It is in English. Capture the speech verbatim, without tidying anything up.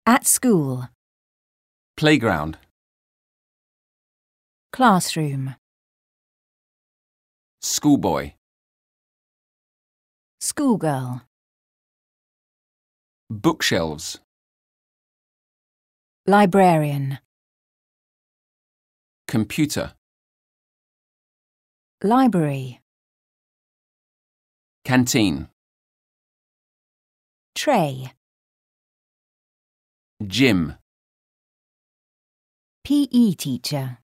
At school. Playground. Classroom. Schoolboy. Schoolgirl. Bookshelves. Librarian. Computer. Library. Canteen. Tray. Gym. P E teacher.